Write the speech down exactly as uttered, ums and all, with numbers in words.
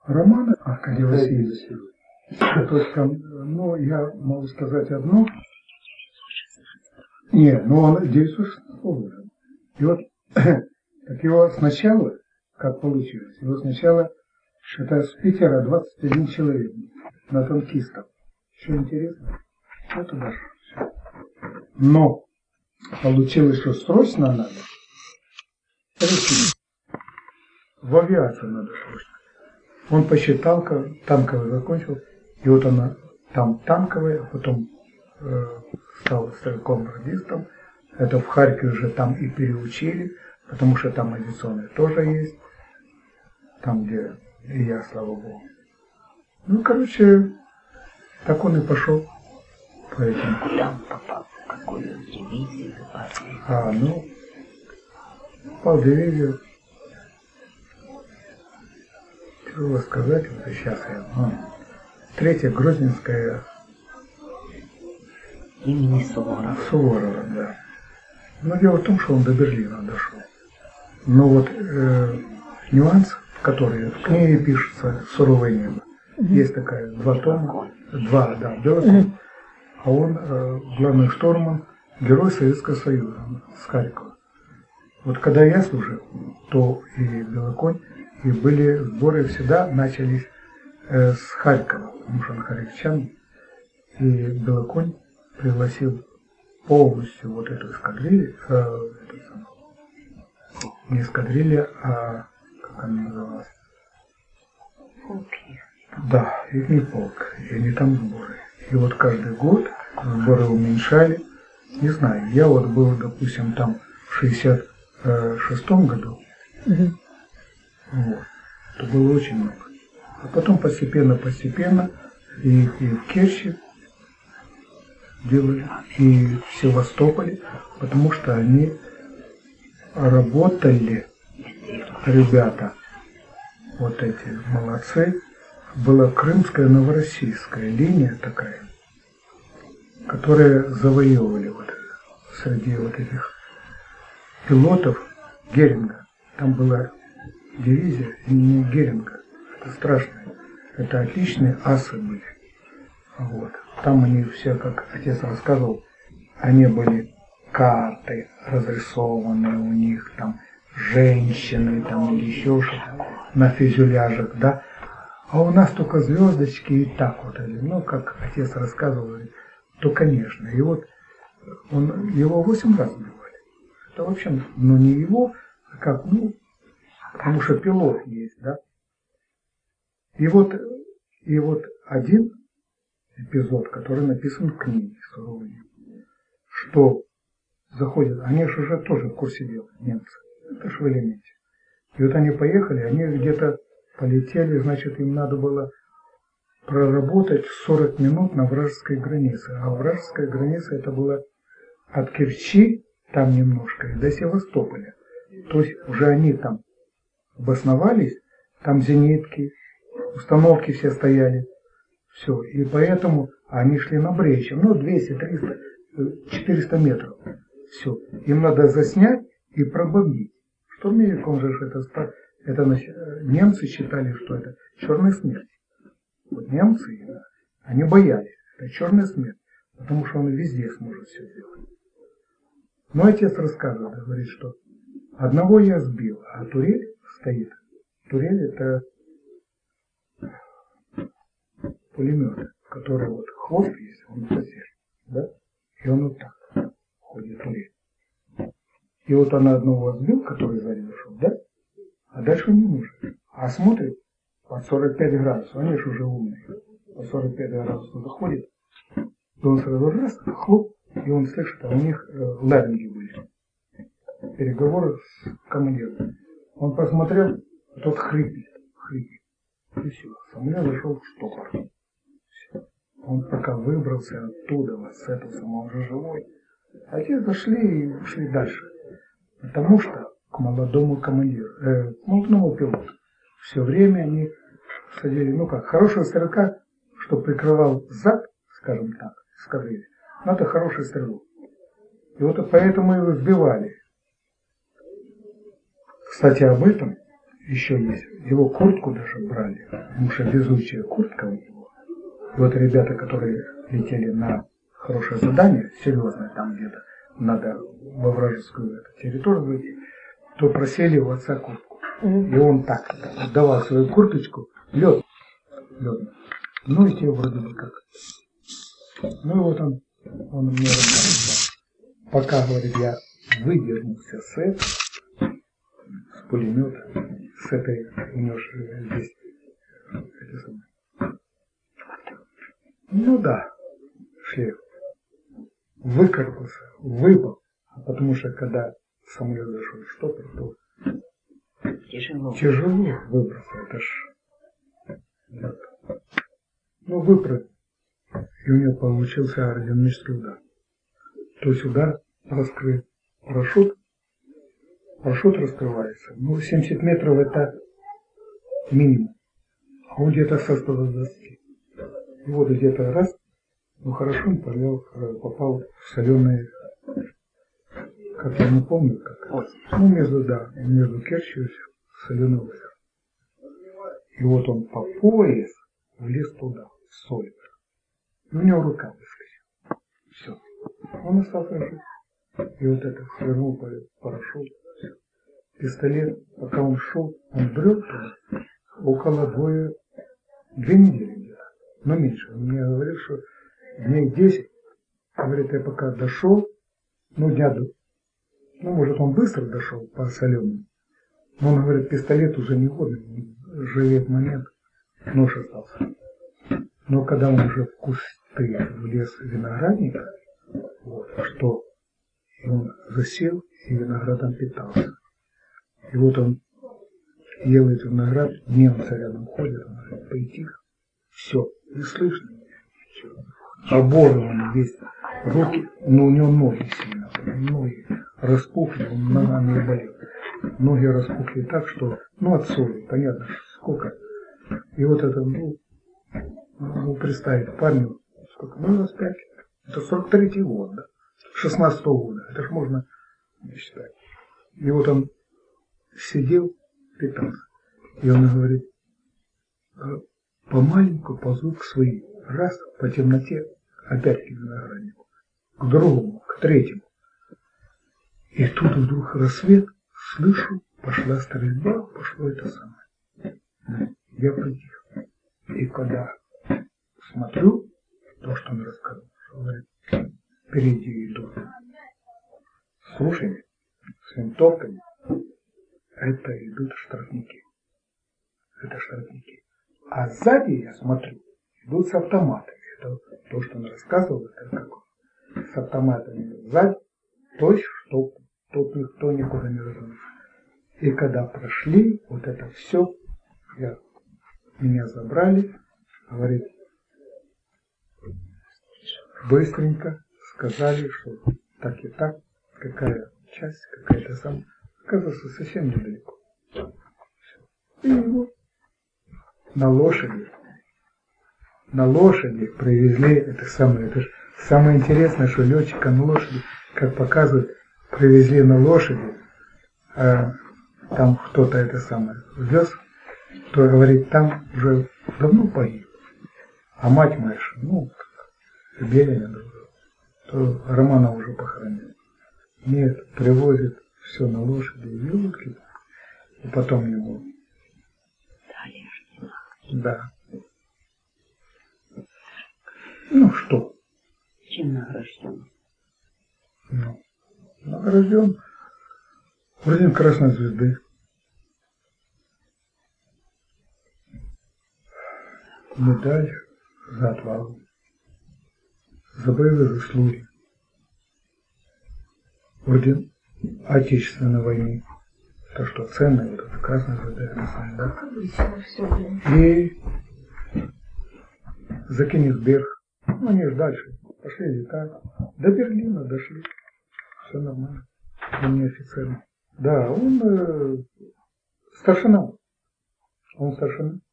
романы Аркадия Васильевича. То есть там, ну, я могу сказать одно. Не, ну он девятьсот шестого года. И вот, так его сначала, как получилось, его сначала, это с Питера двадцать один человек на танкистов. Что интересно? Это даже все. Но получилось, что срочно надо. В авиацию надо срочно. Он посчитал, как танковый закончил, и вот она там танковая, потом э, стал стрелком-радистом. Это в Харькове уже там и переучили, потому что там авиационные тоже есть. Там, где и я, слава богу. Ну, короче, так он и пошел по этим. Куда он попал? В какую дивизию? А, ну, попал в дивизию. Тяжело сказать, вот сейчас я. Ну, третья Грозненская. Имени Суворова. Суворова, да. Но дело в том, что он до Берлина дошел. Но вот э, нюанс, в который в книге пишется «Суровое небо». Mm-hmm. Есть такая, два тома, два, да, Белоконь. А он э, главный штурман, герой Советского Союза с Харькова. Вот когда я служил, то и Белоконь, и были сборы всегда начались э, с Харькова, потому что он харьковчан, и Белоконь пригласил полностью вот эту эскадрилью, э, эту самую, не эскадрилья, а как она называлась? Полк. Да, их не полк, и они там сборы. И вот каждый год сборы уменьшали. Не знаю, я вот был, допустим, там в шестьдесят шестом году, mm-hmm. вот, то было очень много. А потом постепенно-постепенно и, и в Керчи делали, и в Севастополе, потому что они работали, ребята, вот эти молодцы. Была крымская новороссийская линия такая, которая завоевывали вот среди вот этих пилотов Геринга. Там была дивизия имени Геринга. Это страшно. Это отличные асы были. Вот. Там они все, как отец рассказывал, они были карты разрисованные у них, там женщины, там или еще что-то на фюзеляжах, да. А у нас только звездочки и так вот. Ну, как отец рассказывал, то, конечно. И вот он, его восемь раз убивали. Это вообще, ну, не его, а как, ну, потому что пилот есть, да. И вот, и вот один эпизод, который написан в книге «Суровое небо», что заходят, они же уже тоже в курсе дела, немцы, это же в элементе. И вот они поехали, они где-то полетели, значит, им надо было проработать сорок минут на вражеской границе. А вражеская граница это была от Керчи, там немножко, и до Севастополя. То есть уже они там обосновались, там зенитки, установки все стояли. Все. И поэтому они шли на бречи. Ну, двести, триста, четыреста метров. Все. Им надо заснять и пробомбить. Штурмовик, он же это... Это немцы считали, что это черная смерть. Вот немцы, они боялись, это черная смерть, потому что он везде сможет все сделать. Мой отец рассказывает, говорит, что одного я сбил, а турель стоит. Турель это пулемет, который вот хвост есть, он посеж, да, и он вот так ходит турель. И вот она одного сбил, который сзади зашел, да? А дальше он не может. А смотрит под сорок пять градусов. Они же уже умные. Под сорок пять градусов заходит. И он сразу раз, хлоп, и он слышит, а у них э, ларинги были. Переговоры с командиром. Он посмотрел, а тот хрипит. Хрипит. И все. Самолет зашел в штопор. Все. Он пока выбрался оттуда, вот с этого самого уже живой. А те зашли и ушли дальше. Потому что к молодому командиру, э, к молодому пилоту. Все время они садили, ну как, хорошего стрелка, что прикрывал зад, скажем так, эскадрильи, но это хороший стрелок. И вот поэтому его сбивали. Кстати, об этом еще есть. Его куртку даже брали, потому что везучая куртка у него. И вот ребята, которые летели на хорошее задание, серьезное, там где-то надо во вражескую эту территорию выйти, то просили у отца куртку. И он так, так давал свою курточку, лед, лед. Ну и те вроде бы как. Ну и вот он, он мне рассказывал. Пока, говорит, я выдернулся с этого, с пулемета, с этой, у него же здесь, эти самые. Ну да, шлейф. Выкарабкался, выпал. Потому что когда самолет зашел в штопор, то Тяжело. тяжело выбраться. Это ж... Ну, выпрыгнул. И у него получился аэродинамический удар. То есть удар раскрыт парашют. Парашют раскрывается. Ну, семьдесят метров это минимум. А он где-то со ста двадцати. И вот где-то раз, ну хорошо, он попал, попал в соленые, как я не помню, как. Ну, между, да, между Керчью и соленое озеро. И вот он по пояс влез туда, в соль. И у него рука выскочила. Все. Он остался жив. И вот это свернул парашют. Пистолет, пока он шел, он брел туда около двое, две недели где-то. Но меньше. Он мне говорил, что дней десять. Говорит, я пока дошел, ну дня до. Ну, может, он быстро дошел по соленому. Но он говорит, пистолет уже не годный, живет момент, нож остался. Но когда он уже в кусты влез виноградника, вот, что он засел и виноградом питался. И вот он ел этот виноград, немцы рядом ходят, он говорит, поитих, все, не слышно, оборван весь, руки, но у него ноги сильно, ноги распухли, он ногами болел. Ноги распухли так, что, ну, от соли, понятно, сколько. И вот это, ну, ну представить парню, сколько, ну, двадцать пять, это сорок третий год, да, шестнадцатого года, это ж можно считать. И вот он сидел, питался, и он говорит, помаленьку ползут к своим, раз, по темноте, опять к винограднику, к другому, к третьему. И тут вдруг рассвет, слышу, пошла стрельба, пошло это самое. Я притих. И когда смотрю, то, что он рассказал, говорит, впереди идут с ружьями, с винтовками, это идут штрафники. Это штрафники. А сзади, я смотрю, идут с автоматами. Это то, что он рассказывал, это как с автоматами сзади, то есть, что тут никто никуда не разумеет. И когда прошли, вот это все, я, меня забрали, говорит, быстренько сказали, что так и так, какая часть, какая-то сам, оказывается, совсем недалеко. И его на лошади, на лошади привезли, это самое, это же самое интересное, что летчика на лошади, как показывают, привезли на лошади, а там кто-то это самое вез, то говорит, там уже давно погиб. А мать моя, ну, беременна, то Романа уже похоронили. Нет, привозят все на лошади, елки, и потом ему. Да. Ну что? Чем награжден? Ну, награжден орден Красной Звезды. Медаль за отвагу, за боевые заслуги. Орден Отечественной войны. То, что ценное, вот это Красная Звезда, да? И за Кенигсберг. Ну, они же дальше. Пошли летать. До Берлина дошли. Все нормально. Он не офицер. Да, он э, старшина. Он старшина.